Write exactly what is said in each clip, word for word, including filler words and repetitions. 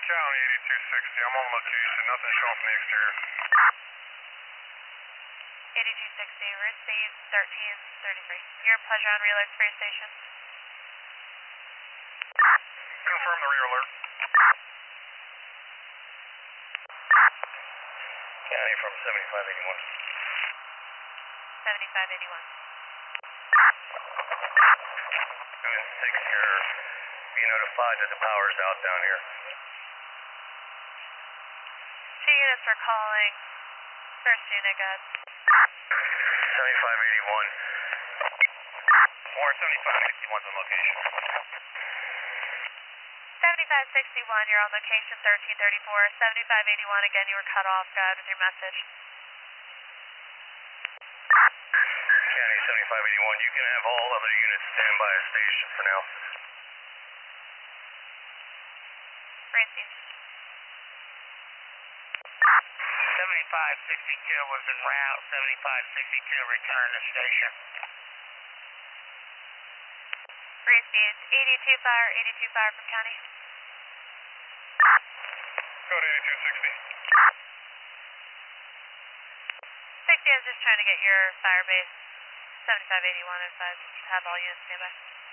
County eighty-two sixty, I'm on location, nothing showing from the exterior. eighty-two sixty, received thirteen thirty-three. Your pleasure on real express station. Confirm the rear alert. County from seventy-five eighty-one. seventy-five eighty-one. Unit six, you're being notified that the power's out down here. Two units were calling. First unit, guys. seventy-five eighty-one. Or seventy-five sixty-one's on location. seventy-five sixty-one, you're on location thirteen thirty-four. seventy-five eighty-one, again, you were cut off, guys, with your message. County seventy-five eighty-one, you can have all other units stand by a station for now. Received. seventy-five sixty-two was en route. seventy-five sixty-two return to station. Received. eighty-two fire, eighty-two fire from county. Go to eighty-two sixty. sixty, I was just trying to get your fire base. seventy-five eighty-one, if I have all units standby.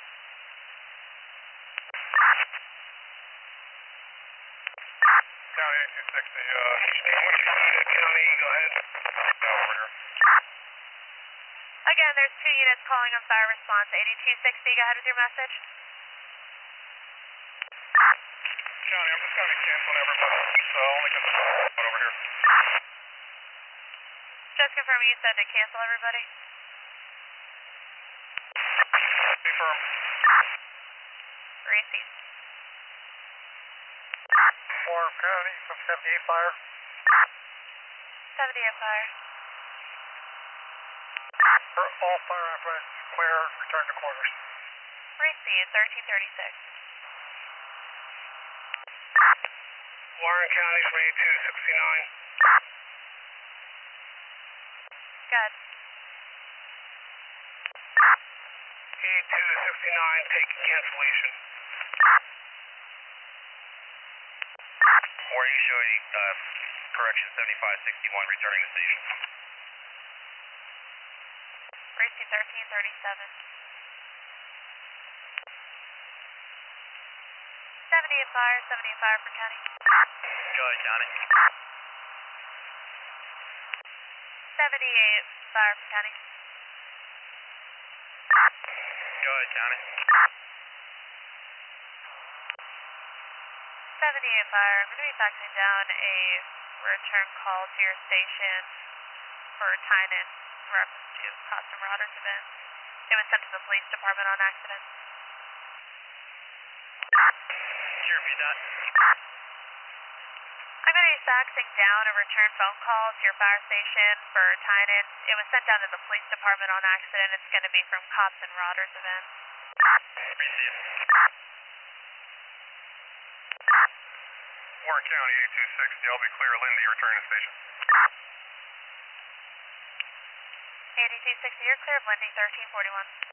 County eighty-two sixty, uh, County, go ahead. over here. Again, there's two units calling on fire response. eighty-two sixty, go ahead with your message. County, I'm just kind of canceling everybody, so only because it's over here. Just confirming you said to cancel everybody. Confirm. Received. Warren County from seventy-eight fire. seventy-eight fire. All fire apparatus clear, return to quarters. Received. thirteen thirty-six. Warren County from eighty-two sixty-nine. Good. eighty-two sixty-nine, taking cancellation. Where you showing, uh, correction seventy-five sixty-one, returning to station. Received. thirteen thirty-seven. seventy-eight fire, seventy-eight fire for county. Go ahead, County. seventy-eight fire for county. Go ahead, County. seventy-eight fire. I'm going to be faxing down a return call to your station for Tynan in reference to cops and marauders event. It was sent to the police department on accident. Can you repeat that? I'm going to be faxing down a return phone call to your fire station for Tynan. It was sent down to the police department on accident. It's going to be from cops and marauders event. Received. Warren County eighty-two sixty, I'll be clear. Lindy, return to station. eighty-two sixty, you're clear of Lindy, thirteen forty-one.